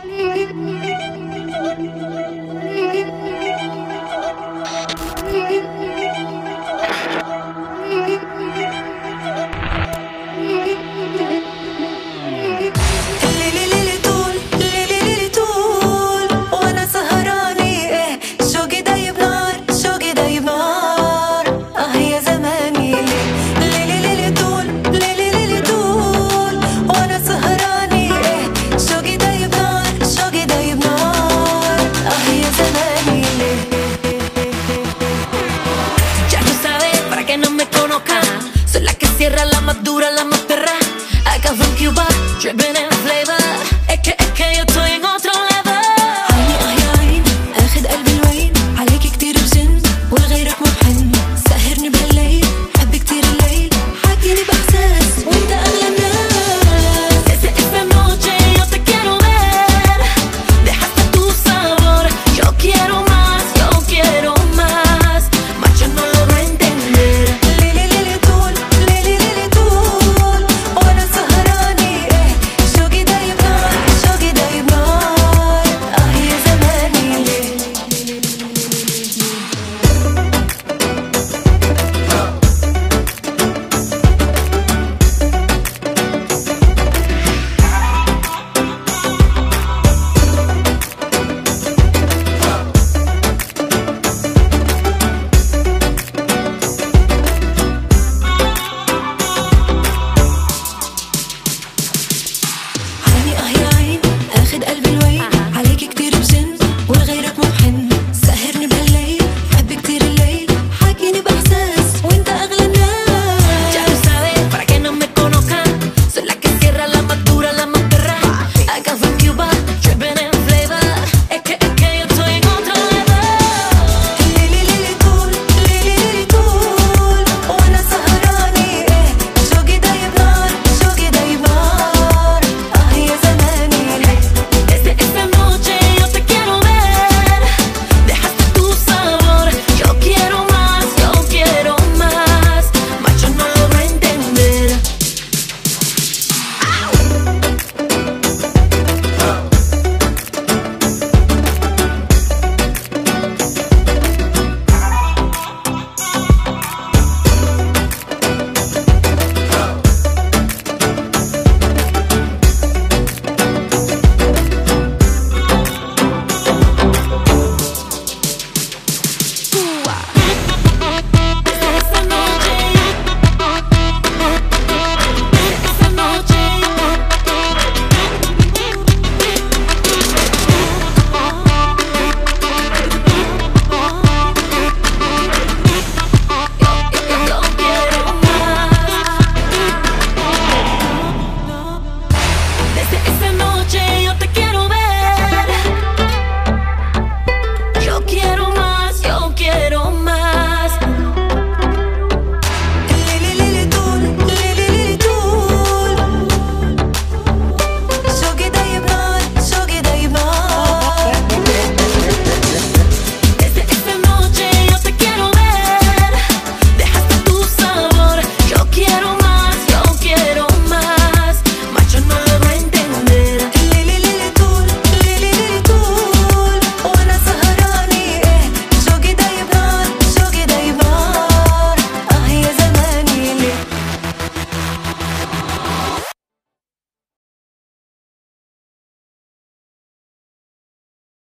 La más dura, la más perra. I come from Cuba, dripping in flavor. اكا يا توي en otro level. عيني يا عين اخد قلبي الوين، عليك كتير بجن ولغيرك مبحن. سهرني بهالليل، حب كتير الليل، حاكيني باحساس وانت اغلى الناس. Esta noche yo te quiero ver, dejaste tu sabor. Yo quiero más, yo quiero más. Macho no logro entender. اخد قلبي